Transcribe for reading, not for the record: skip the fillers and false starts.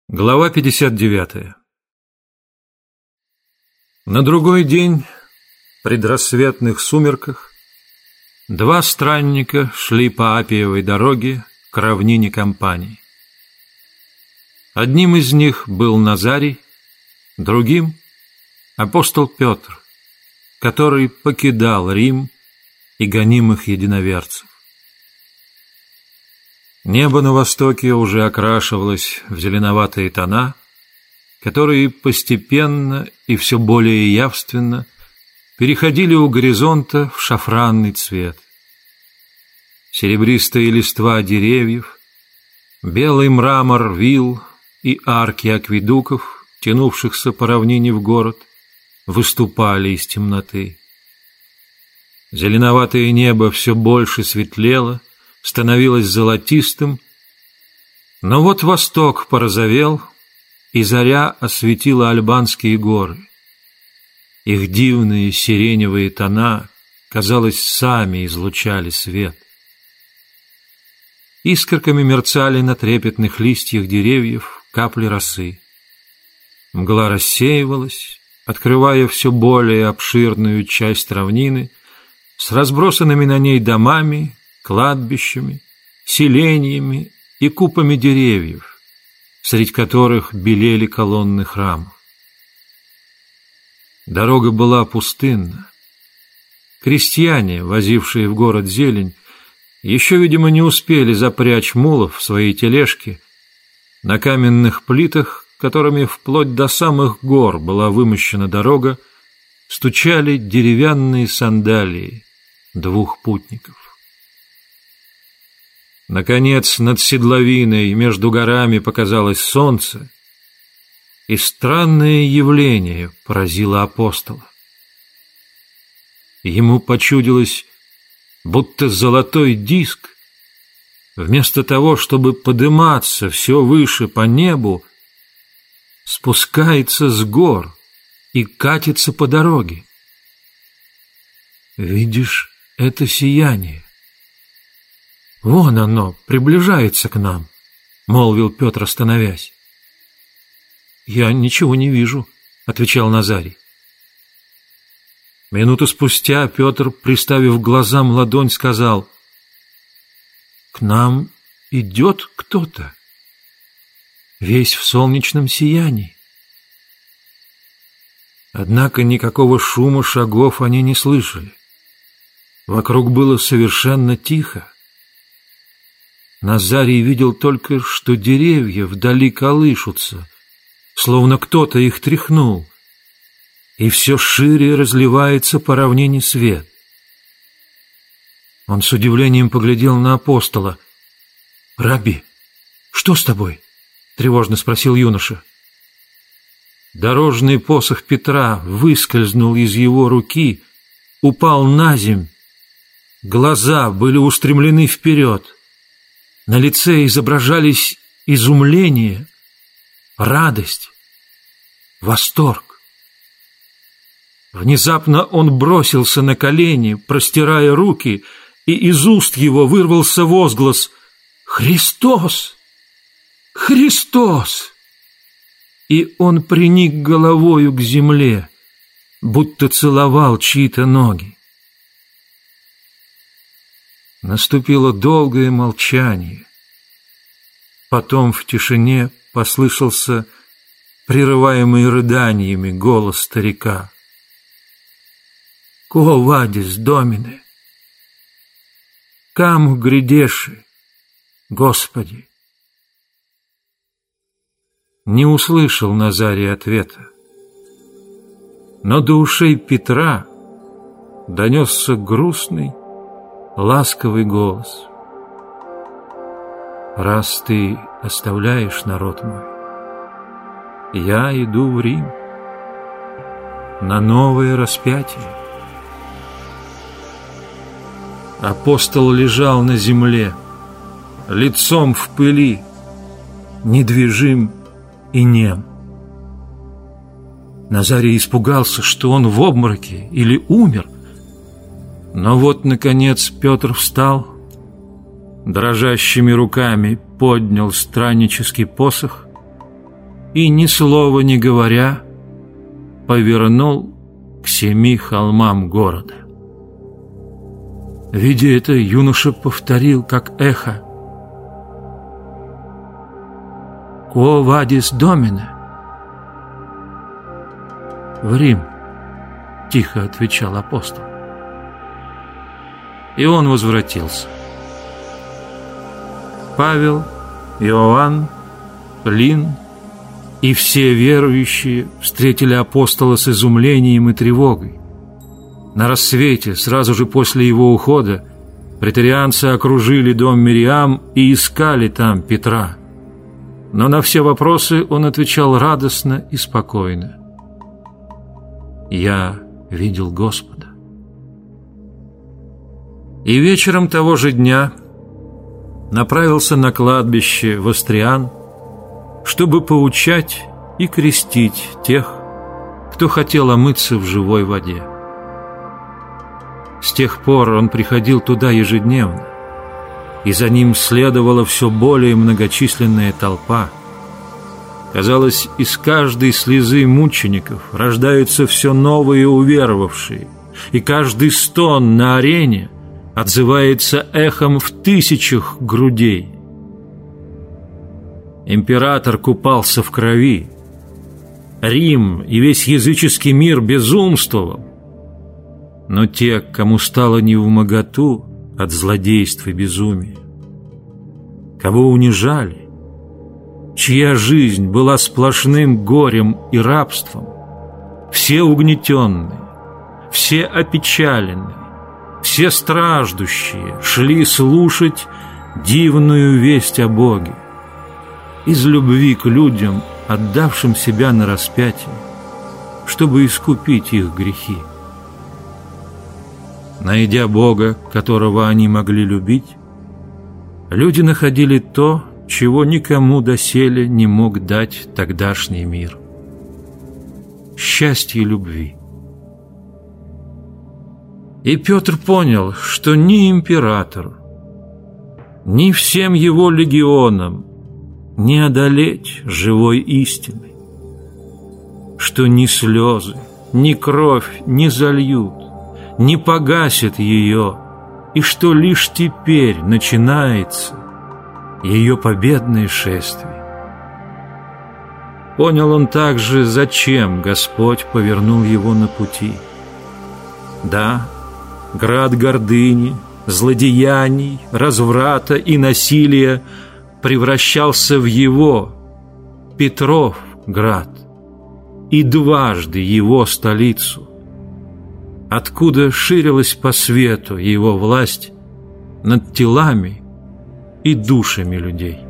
Глава 59. На другой день, в предрассветных сумерках, два странника шли по Аппиевой дороге к равнине Кампании. Одним из них был Назарий, другим — апостол Петр, который покидал Рим и гонимых единоверцев. Небо на востоке уже окрашивалось в зеленоватые тона, которые постепенно и все более явственно переходили у горизонта в шафранный цвет. Серебристые листва деревьев, белый мрамор вилл и арки акведуков, тянувшихся по равнине в город, выступали из темноты. Зеленоватое небо все больше светлело, становилось золотистым, но вот восток порозовел, и заря осветила Альбанские горы. Их дивные сиреневые тона, казалось, сами излучали свет. Искорками мерцали на трепетных листьях деревьев капли росы. Мгла рассеивалась, открывая все более обширную часть равнины с разбросанными на ней домами, кладбищами, селениями и купами деревьев, среди которых белели колонны храмов. Дорога была пустынна. Крестьяне, возившие в город зелень, еще, видимо, не успели запрячь мулов в свои тележки. На каменных плитах, которыми вплоть до самых гор была вымощена дорога, стучали деревянные сандалии двух путников. Наконец, над седловиной между горами показалось солнце, и странное явление поразило апостола. Ему почудилось, будто золотой диск, вместо того, чтобы подниматься все выше по небу, спускается с гор и катится по дороге. «Видишь это сияние? Вон оно, приближается к нам», — молвил Петр, остановясь. «Я ничего не вижу», — отвечал Назарий. Минуту спустя Петр, приставив к глазам ладонь, сказал: «К нам идет кто-то, весь в солнечном сиянии». Однако никакого шума шагов они не слышали. Вокруг было совершенно тихо. Назарий видел только, что деревья вдали колышутся, словно кто-то их тряхнул, и все шире разливается по равнине свет. Он с удивлением поглядел на апостола. «Рабби, что с тобой?» — тревожно спросил юноша. Дорожный посох Петра выскользнул из его руки, упал на земь. Глаза были устремлены вперед. На лице изображались изумление, радость, восторг. Внезапно он бросился на колени, простирая руки, и из уст его вырвался возглас: «Христос! Христос!» И он приник головою к земле, будто целовал чьи-то ноги. Наступило долгое молчание. Потом в тишине послышался прерываемый рыданиями голос старика: «Ко вадис, Домине? Каму грядеши, Господи?» Не услышал Назарий ответа, но до ушей Петра донесся грустный, ласковый голос: «Раз ты оставляешь народ мой, я иду в Рим на новое распятие». Апостол лежал на земле, лицом в пыли, недвижим и нем. Назарий испугался, что он в обмороке или умер. Но вот, наконец, Петр встал, дрожащими руками поднял страннический посох и, ни слова не говоря, повернул к 7 холмам города. Видя это, юноша повторил, как эхо: «Quo vadis, Domine?» «В Рим», — тихо отвечал апостол. И он возвратился. Павел, Иоанн, Плин и все верующие встретили апостола с изумлением и тревогой. На рассвете, сразу же после его ухода, преторианцы окружили дом Мириам и искали там Петра. Но на все вопросы он отвечал радостно и спокойно: «Я видел Господа». И вечером того же дня направился на кладбище в Астриан, чтобы поучать и крестить тех, кто хотел омыться в живой воде. С тех пор он приходил туда ежедневно, и за ним следовала все более многочисленная толпа. Казалось, из каждой слезы мучеников рождаются все новые уверовавшие, и каждый стон на арене отзывается эхом в 1000 грудей. Император купался в крови, Рим и весь языческий мир безумствовал. Но те, кому стало невмоготу от злодейств и безумия, кого унижали, чья жизнь была сплошным горем и рабством, все угнетенные, все опечаленные, все страждущие шли слушать дивную весть о Боге из любви к людям, отдавшим себя на распятие, чтобы искупить их грехи. Найдя Бога, которого они могли любить, люди находили то, чего никому доселе не мог дать тогдашний мир — счастье любви. И Петр понял, что ни императору, ни всем его легионам не одолеть живой истины, что ни слезы, ни кровь не зальют, не погасят ее, и что лишь теперь начинается ее победное шествие. Понял он также, зачем Господь повернул его на пути. Да, град гордыни, злодеяний, разврата и насилия превращался в его, Петров, град, и дважды его столицу, откуда ширилась по свету его власть над телами и душами людей.